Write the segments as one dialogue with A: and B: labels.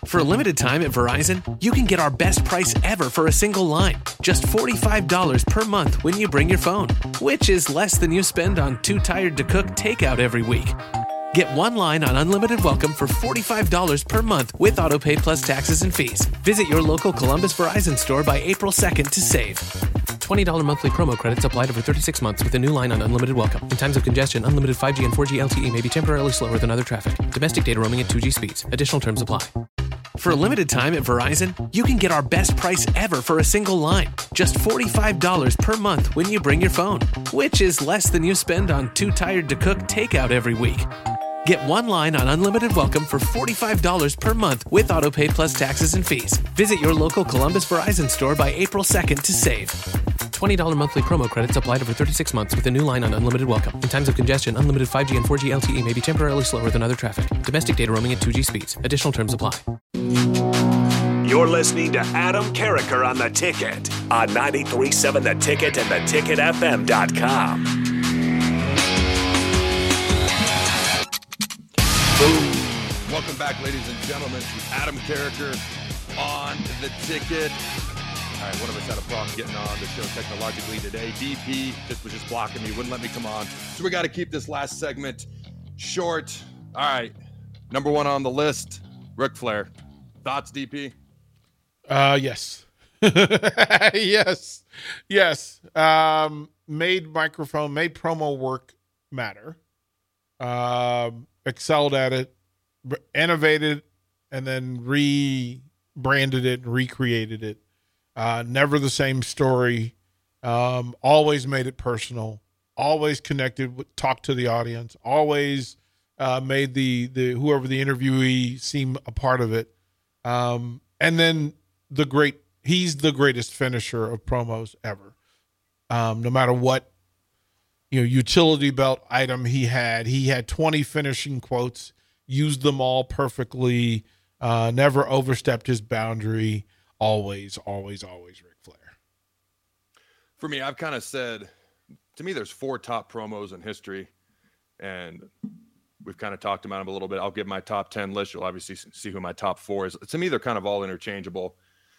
A: For a limited time at Verizon, you can get our best price ever for a single line. Just $45 per month when you bring your phone, which is less than you spend on Too Tired to Cook takeout every week. Get one line on Unlimited Welcome for $45 per month with AutoPay plus taxes and fees. Visit your local Columbus Verizon store by April 2nd to save. $20 monthly promo credits applied over 36 months with a new line on Unlimited Welcome. In times of congestion, unlimited 5G and 4G LTE may be temporarily slower than other traffic. Domestic data roaming at 2G speeds. Additional terms apply. For a limited time at Verizon, you can get our best price ever for a single line. Just $45 per month when you bring your phone, which is less than you spend on Too Tired to Cook takeout every week. Get one line on Unlimited Welcome for $45 per month with AutoPay plus taxes and fees. Visit your local Columbus Verizon store by April 2nd to save. $20 monthly promo credits applied over 36 months with a new line on Unlimited Welcome. In times of congestion, unlimited 5G and 4G LTE may be temporarily slower than other traffic. Domestic data roaming at 2G speeds. Additional terms apply.
B: You're listening to Adam Carriker on The Ticket on 93.7 The Ticket and theticketfm.com.
C: Boom. Welcome back, ladies and gentlemen, to Adam Carriker on The Ticket. All right, one of us had a problem getting on the show technologically today. DP was just blocking me, wouldn't let me come on. So we got to keep this last segment short. All right, number one on the list, Ric Flair. Thoughts, DP?
D: Yes. Yes. Made promo work matter. Excelled at it, innovated, and then rebranded it and recreated it. Never the same story. Always made it personal. Always connected, talked to the audience. Always made the whoever the interviewee seem a part of it. And then he's the greatest finisher of promos ever. No matter what utility belt item he had 20 finishing quotes, used them all perfectly, never overstepped his boundary. Always Ric Flair.
C: For me, I've kind of said, to me, there's 4 top promos in history, and we've kind of talked about them a little bit. I'll give my top 10 list. You'll obviously see who my top 4 is. To me, they're kind of all interchangeable.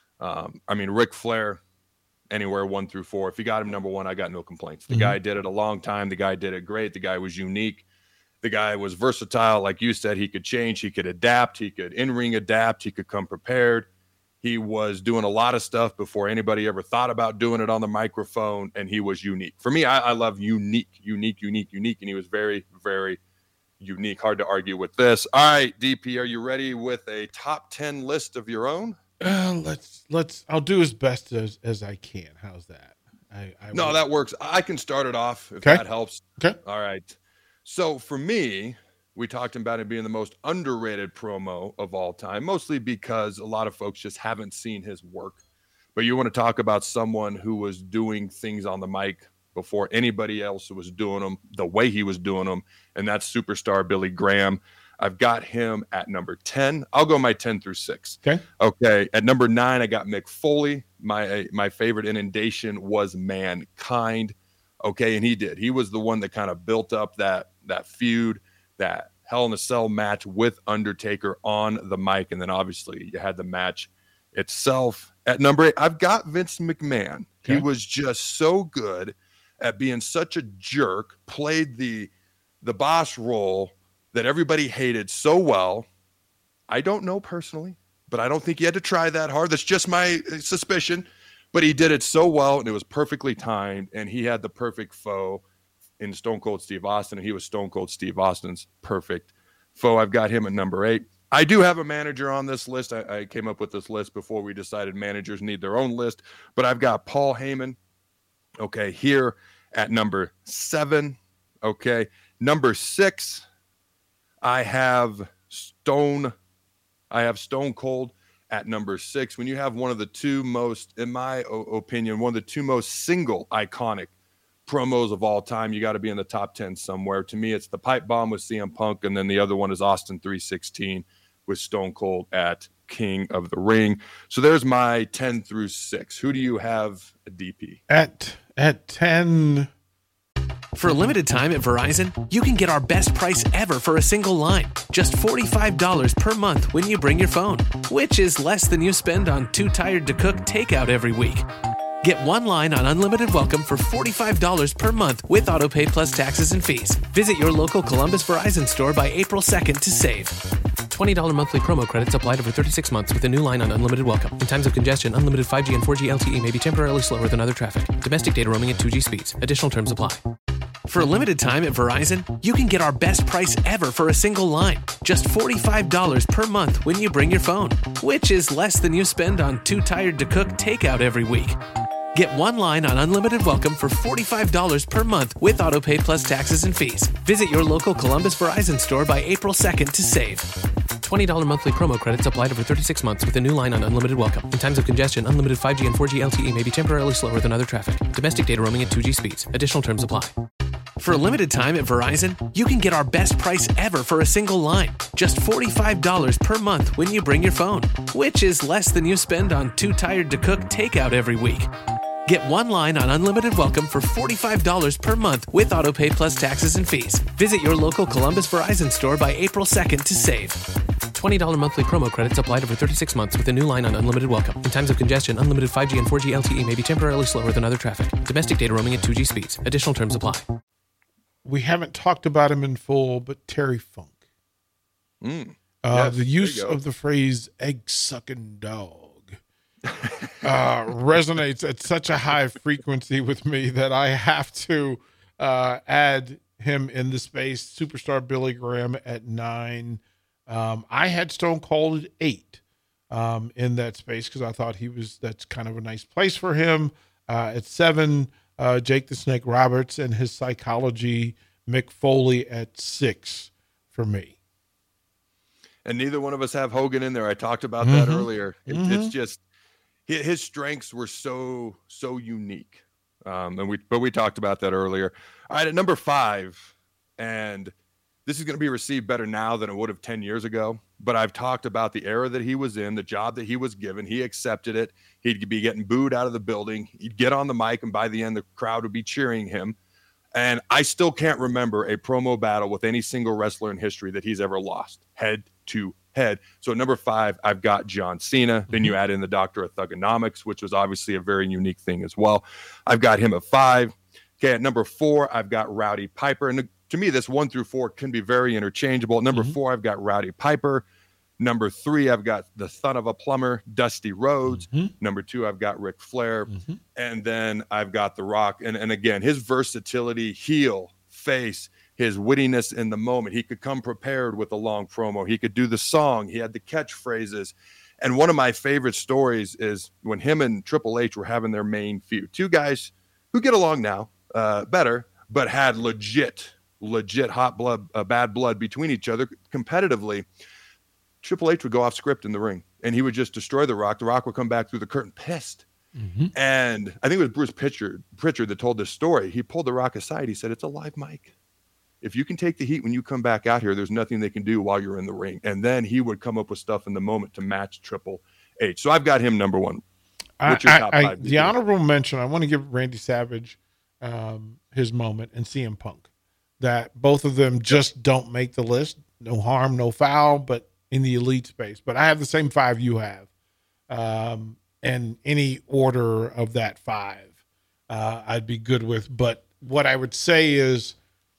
C: Ric Flair, anywhere 1 through 4. If you got him number 1, I got no complaints. The guy did it a long time. The guy did it great. The guy was unique. The guy was versatile. Like you said, he could change. He could adapt. He could in-ring adapt. He could come prepared. He was doing a lot of stuff before anybody ever thought about doing it on the microphone, and he was unique. For me, I love unique, and he was very, very unique. Hard to argue with this. All right, DP, are you ready with a top 10 list of your own?
D: Let's. I'll do as best as I can. How's that?
C: No, that works. I can start it off if that helps.
D: Okay.
C: All right. So for me, we talked about it being the most underrated promo of all time, mostly because a lot of folks just haven't seen his work. But you want to talk about someone who was doing things on the mic before anybody else was doing them the way he was doing them, and that's superstar Billy Graham. I've got him at number 10. I'll go my 10 through 6. Okay. At number 9, I got Mick Foley. My favorite inundation was Mankind. Okay. And he was the one that kind of built up that feud, that Hell in a Cell match with Undertaker on the mic. And then obviously you had the match itself. At number 8, I've got Vince McMahon. Okay. He was just so good at being such a jerk, played the boss role that everybody hated so well. I don't know personally, but I don't think he had to try that hard. That's just my suspicion. But he did it so well, and it was perfectly timed, and he had the perfect foe in Stone Cold Steve Austin, and he was Stone Cold Steve Austin's perfect foe. I've got him at number 8. I do have a manager on this list. I came up with this list before we decided managers need their own list, but I've got Paul Heyman, okay, here at number 7. Okay, number 6, I have Stone Cold at number 6. When you have one of the two most, in my opinion, one of the two most single iconic promos of all time, you got to be in the top 10 somewhere. To me, it's the pipe bomb with CM Punk, and then the other one is Austin 3:16 with Stone Cold at King of the Ring. So there's my 10 through 6. Who do you have, DP?
D: At 10,
A: For a limited time at Verizon, you can get our best price ever for a single line. Just $45 per month when you bring your phone, which is less than you spend on Too Tired to Cook takeout every week. Get one line on Unlimited Welcome for $45 per month with AutoPay plus taxes and fees. Visit your local Columbus Verizon store by April 2nd to save. $20 monthly promo credits applied over 36 months with a new line on Unlimited Welcome. In times of congestion, unlimited 5G and 4G LTE may be temporarily slower than other traffic. Domestic data roaming at 2G speeds. Additional terms apply. For a limited time at Verizon, you can get our best price ever for a single line. Just $45 per month when you bring your phone, which is less than you spend on Too Tired to Cook takeout every week. Get one line on Unlimited Welcome for $45 per month with AutoPay plus taxes and fees. Visit your local Columbus Verizon store by April 2nd to save. $20 monthly promo credits applied over 36 months with a new line on Unlimited Welcome. In times of congestion, unlimited 5G and 4G LTE may be temporarily slower than other traffic. Domestic data roaming at 2G speeds. Additional terms apply. For a limited time at Verizon, you can get our best price ever for a single line. Just $45 per month when you bring your phone, which is less than you spend on Too Tired to Cook takeout every week. Get one line on Unlimited Welcome for $45 per month with AutoPay plus taxes and fees. Visit your local Columbus Verizon store by April 2nd to save. $20 monthly promo credits applied over 36 months with a new line on Unlimited Welcome. In times of congestion, unlimited 5G and 4G LTE may be temporarily slower than other traffic. Domestic data roaming at 2G speeds. Additional terms apply.
D: We haven't talked about him in full, but Terry Funk.
C: Yes,
D: the use of the phrase egg-sucking dog resonates at such a high frequency with me that I have to add him in the space. Superstar Billy Graham at 9. I had Stone Cold at 8 in that space because I thought that's kind of a nice place for him. At 7, Jake the Snake Roberts and his Psychology, Mick Foley at 6 for me.
C: And neither one of us have Hogan in there. I talked about that earlier. It's just his strengths were so unique. But we talked about that earlier. All right, at number 5, and this is going to be received better now than it would have 10 years ago. But I've talked about the era that he was in, the job that he was given. He accepted it. He'd be getting booed out of the building. He'd get on the mic, and by the end, the crowd would be cheering him. And I still can't remember a promo battle with any single wrestler in history that he's ever lost head to head. So at number 5, I've got John Cena. Then you add in the Doctor of Thugonomics, which was obviously a very unique thing as well. I've got him at 5. Okay, at number 4, I've got Rowdy Piper. And to me, this 1 through 4 can be very interchangeable. At number 4, I've got Rowdy Piper. Number 3, I've got the son of a plumber, Dusty Rhodes. Number 2, I've got Ric Flair. And then I've got The Rock. And again, his versatility, heel, face, his wittiness in the moment. He could come prepared with a long promo. He could do the song. He had the catchphrases. And one of my favorite stories is when him and Triple H were having their main feud. Two guys who get along now better, but had legit hot blood, bad blood between each other competitively. Triple H would go off script in the ring, and he would just destroy The Rock. The Rock would come back through the curtain pissed. And I think it was Bruce Pritchard that told this story. He pulled The Rock aside. He said, "It's a live mic. If you can take the heat when you come back out here, there's nothing they can do while you're in the ring." And then he would come up with stuff in the moment to match Triple H. So I've got him number 1. What's your top 5?
D: The honorable mention, I want to give Randy Savage his moment, and CM Punk. That both of them just don't make the list. No harm, no foul, but in the elite space. But I have the same 5 you have. And any order of that 5 I'd be good with. But what I would say is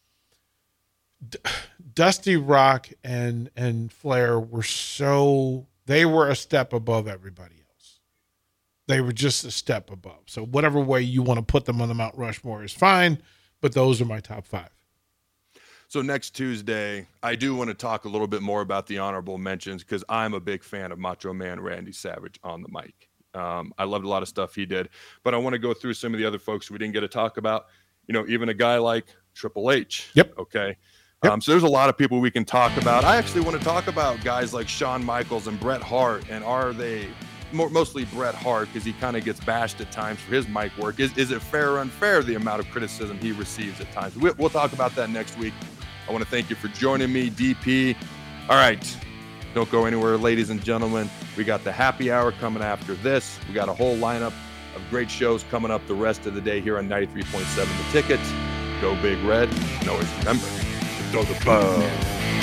D: Dusty Rock and Flair they were a step above everybody else. They were just a step above. So whatever way you want to put them on the Mount Rushmore is fine, but those are my top 5.
C: So next Tuesday, I do want to talk a little bit more about the honorable mentions because I'm a big fan of Macho Man Randy Savage on the mic. I loved a lot of stuff he did, but I want to go through some of the other folks we didn't get to talk about. Even a guy like Triple H.
D: Yep.
C: Okay. So there's a lot of people we can talk about. I actually want to talk about guys like Shawn Michaels and Bret Hart, and are they mostly Bret Hart because he kind of gets bashed at times for his mic work. Is it fair or unfair, the amount of criticism he receives at times? We'll talk about that next week. I want to thank you for joining me, DP. All right. Don't go anywhere, ladies and gentlemen. We got the happy hour coming after this. We got a whole lineup of great shows coming up the rest of the day here on 93.7 The Ticket. Go Big Red. And always remember, throw the bug.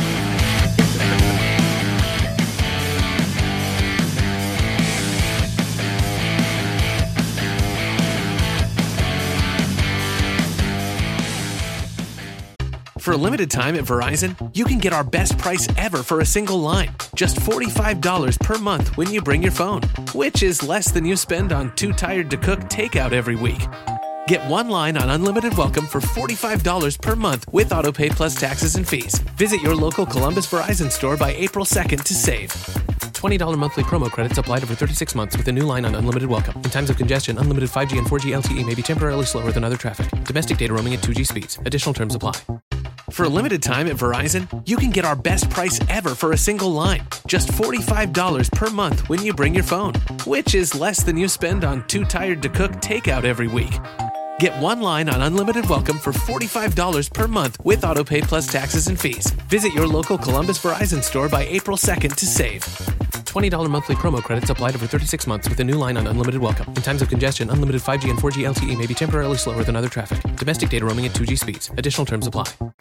A: For a limited time at Verizon, you can get our best price ever for a single line. Just $45 per month when you bring your phone, which is less than you spend on Too Tired to Cook takeout every week. Get one line on Unlimited Welcome for $45 per month with AutoPay plus taxes and fees. Visit your local Columbus Verizon store by April 2nd to save. $20 monthly promo credits applied over 36 months with a new line on Unlimited Welcome. In times of congestion, unlimited 5G and 4G LTE may be temporarily slower than other traffic. Domestic data roaming at 2G speeds. Additional terms apply. For a limited time at Verizon, you can get our best price ever for a single line. Just $45 per month when you bring your phone, which is less than you spend on Too Tired to Cook takeout every week. Get one line on Unlimited Welcome for $45 per month with AutoPay plus taxes and fees. Visit your local Columbus Verizon store by April 2nd to save. $20 monthly promo credits applied over 36 months with a new line on Unlimited Welcome. In times of congestion, unlimited 5G and 4G LTE may be temporarily slower than other traffic. Domestic data roaming at 2G speeds. Additional terms apply.